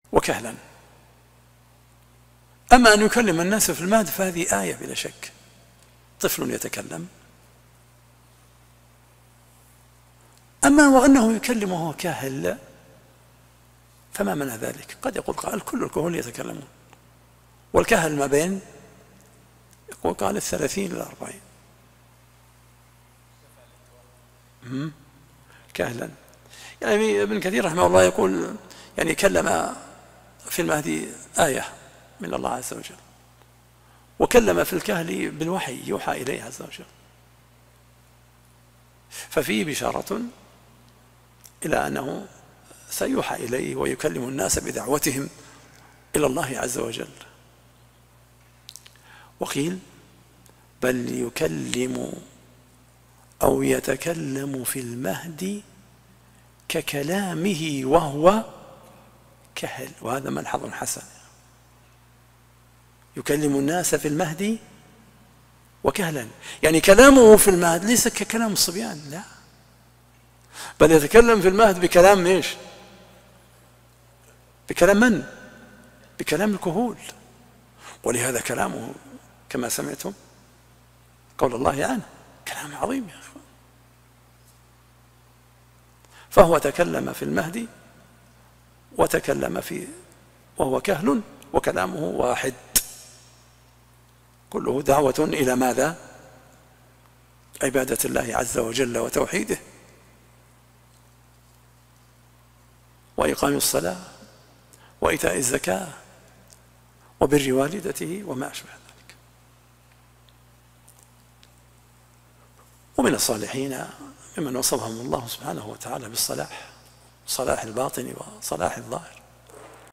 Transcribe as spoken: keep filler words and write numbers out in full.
وكهلا. أما أن يكلم الناس في المهد فهذه آية بلا شك، طفل يتكلم. أما وأنه يكلم وهو كاهل فما منع ذلك؟ قد يقول قال كل الكهول يتكلمون، والكهل ما بين يقول قال الثلاثين إلى الأربعين كهلا. يعني ابن كثير رحمه الله يقول يعني كلم في المهدي آية من الله عز وجل، وكلم في الكهل بالوحي يوحى إليه عز وجل، ففيه بشارة إلى أنه سيوحى إليه ويكلم الناس بدعوتهم إلى الله عز وجل. وقيل بل يكلم أو يتكلم في المهد ككلامه وهو كهل، وهذا ملحظ حسن. يكلم الناس في المهد وكهلا، يعني كلامه في المهد ليس ككلام الصبيان، لا، بل يتكلم في المهد بكلام ايش؟ بكلام من؟ بكلام الكهول. ولهذا كلامه كما سمعتم قول الله عنه كلام عظيم يا أخوان. فهو تكلم في المهد وتكلم في وهو كهل، وكلامه واحد، كله دعوة إلى ماذا؟ عبادة الله عز وجل وتوحيده وإقام الصلاة وإيتاء الزكاة وبر والدته وما أشبه ذلك. ومن الصالحين ممن وصفهم الله سبحانه وتعالى بالصلاح، صلاح الباطن وصلاح الظاهر.